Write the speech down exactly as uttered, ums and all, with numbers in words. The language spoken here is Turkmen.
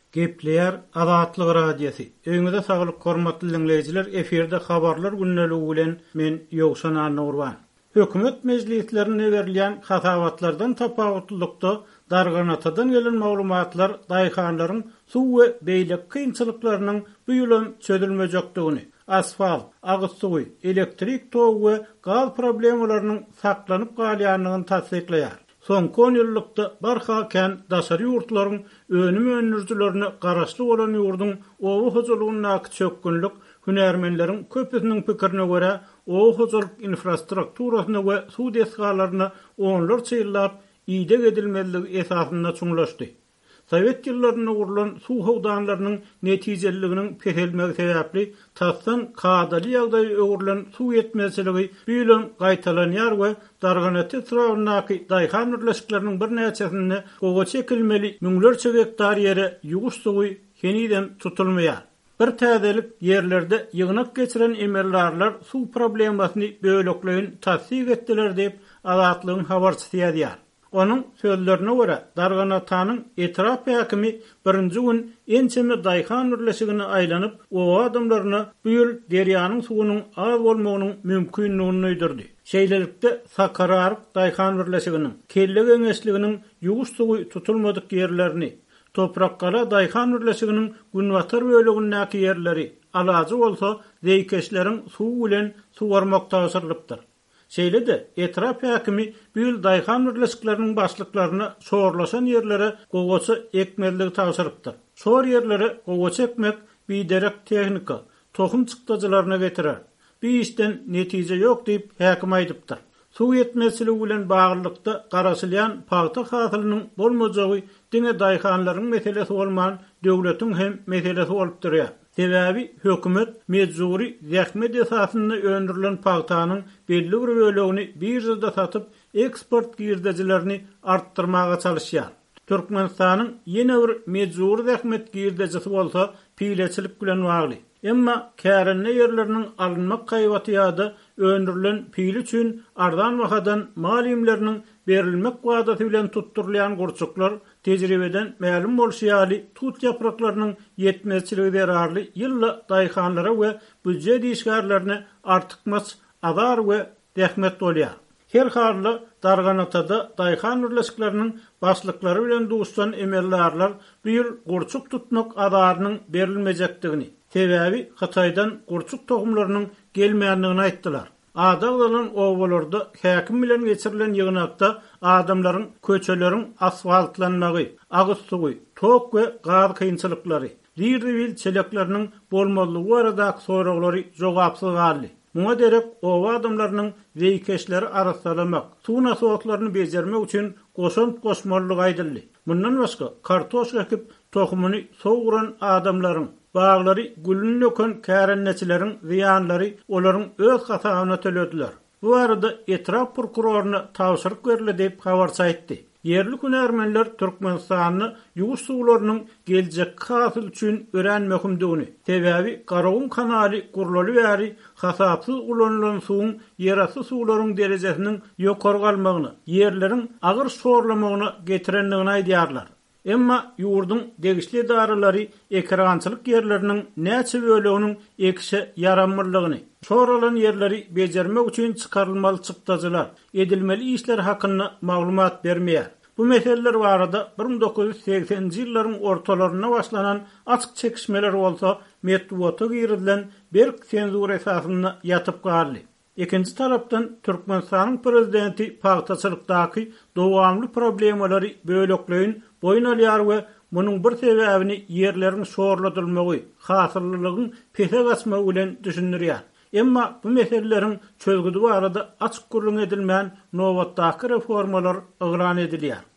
Gepleyer Azatlyk radiosu. Öňüňizde saglyk hormatly dinleýijiler, eferde habarlar günneligi bilen men Ýogşan Anurwan. Hökümet mejlislerine berilýän hasawatlardan tapawutlykda darganatadan gelen maglumatlar daýhanlaryň suw we beýlek kynçylyklarynyň bu ýylym çözülmejekdigini, asfalt, agyz suwy, elektrik togy we gaz problemlarynyň saklanyp galýanlygyny tasdikleýär. Soňky on ýyllykda barha kän daşary ýurtlaryň önüm önürjülerini garaşly bolan ýurduň owu hojulugyna çökgünlik hünärmenleriň köpüsiniň pikirine görä owu hojuluk infrastrukturasyny we suw desgalaryny onlarça ýyllap ýyda edilmeligi esasyna çuňlaşdy. Sowet ýyllaryna gurulan suw howdanlarynyň netijeliginiň pehelmegi sebäpli tasdan kadaly ýagdaý öwrülen suw ýetmezligi bilen gaýtalanýar we darganaty trawynaky daýhan birleşikleriniň bir näçesini gowa çekilmeli müňlerçe hektar ýere ýuguş suwy heniden tutulmaýar. Bir täzelik ýerlerde ýygnak geçiren emellerler suw problemasyny böлекleýin tasdik etdiler diýip Azatlygyň habarçysy ýazýar. Onun sözlerine göre Darganatanyň etraf häkimi birinji gün ençemi daýhan birleşigini aýlanyp o adamlaryna bu ýyl derýanyň suwunyň az bolmagynyň mümkinligini öýdirdi. Şeýlelikde Sakarar daýhan birleşiginiň kelle geňeşliginiň ýuguş suwy tutulmadyk ýerlerini, Toprakkala daýhan birleşiginiň Günwatar bölegindäki ýerleri alajy bolsa zeýkeşleriň suw bilen suwarmak taýsyrlypdyr. Şeýle-de etraf häkimi bu ýyl daýhan birleşikleriniň başlyklaryna sorlaşan ýerlere gowaça ekmelligi taýsyrypdyr. Sor ýerlere gowaça ekmek biderek tehnika, tohum çykdyjylaryna getirer. Bu işden netije ýok diýip häkim aýdypdyr. Suw ýetmezligi bilen baglykda garaşylýan paýta hasylynyň bolmajagy diňe daýhanlaryň meselesi bolman döwletiň hem meselesi bolup durýar. Sebäbi hökümet mejburi zähmet esasyny öndürilen paýtanyň belli bir bölegini birjada satyp eksport girdejilerini artdyrmaga çalışýar. Türkmenistanyň ýene bir mejburi zähmet girdejisi bolsa pileçilik bilen bagly. Emma kärenne ýerleriniň alynmak gaýbaty ýa-da öndürilen pil üçin ardan wahadan malimleriniň berilmek wagty bilen tutturulýan gurçuklar tejribeden ma'lum bolşýaly tut ýapraklarynyň ýetmezçiligi zararly ýylla daýhanlara we büdjet işgärlerine artykmas azar we zähmet bolýar. Her halda Darganatada daýhan birleşikleriniň başlyklary bilen duşan emellerler bu ýyl gurçuk tutmak azarynyň berilmejekdigini, sebäbi Hataýdan gurçuk tohumlarynyň gelmeýändigini aýtdylar. Adaglaryň owalarda häkim bilen geçirilen ýygnakda adamlaryň köçeleriň asfaltlanmagy, agyz suwy, tok we gaz kynçylyklary, ýer-ýyl çelekleriniň bolmalygy baradaky soraglary jogapsyz galdy. Muňa derek owa adamlarynyň zeýkeşleri arasalamak, suw nasowatlaryny bejermek üçin goşunt goşmalyk aýdyldy. Mundan başga kartoş ekip tohumyny sowuran adamlaryň baglary gülün löken kärenneçileriň ziýanlary olaryň öz hasabyna tölediler. Bu arada etraf prokuroruny tawşyryk berildi diýip habarça aýtdy. Yerli hünärmenler Türkmenistanyň ýuguş suwlarynyň geljek hasyl üçin örenmekmdigini, sebäbi Garawun kanaly gurulaly bäri hasapsyz ulanylan suwun ýerasty suwlaryň derejesiniň ýokary galmagyny, ýerleriň agyr sorlamagyna getirendigini aýdýarlar. Emma ýurdun degişli daralary ekrançylyk ýerleriniň näçe böleginiň ekşe yaramyrlygyny, soralan ýerleri bejermek üçin çykarylmaly çykdyjylar, edilmeli işler hakyna maglumat bermeýär. Bu meseleler barada bir ming dokuz ýüz seksenji ýyllaryň ortalaryna başlanan açyk çekişmeler bolsa metbuata girilen bir senzur esasyna ýatyp galdy. Ikinci tarapdan Türkmenistanyň prezidenti paýtaçylykdaky dowamly problemleri böлекleýin boyun alýar we munyň bir sebäbini ýerleriň sorladylmagy, hasyllygyň pese gasmagy bilen düşünýär. Emma bu meseleleriň çözgüdi barada açyk gurulun edilmän nowatdaky reformalar ygran edilýär.